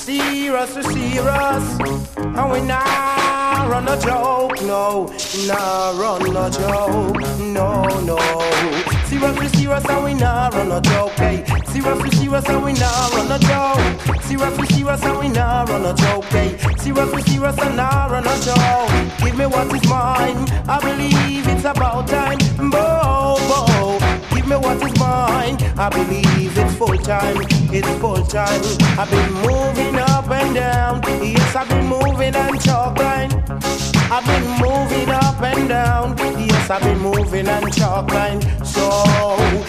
we serious, and we nah run a joke, no, nah run a joke, no, no. Serious, we serious, and we nah run a joke, hey. Serious, we serious, and we nah run a joke. Serious, we serious, and we nah run a joke, hey. Serious, we serious, and nah run a joke. Give me what is mine, I believe it's about time, bo, bo. Give me what is mine, I believe it's full time, it's full time. I've been moving up and down, yes, I've been moving and chalk line. I've been moving up and down, yes, I've been moving and chalk line. So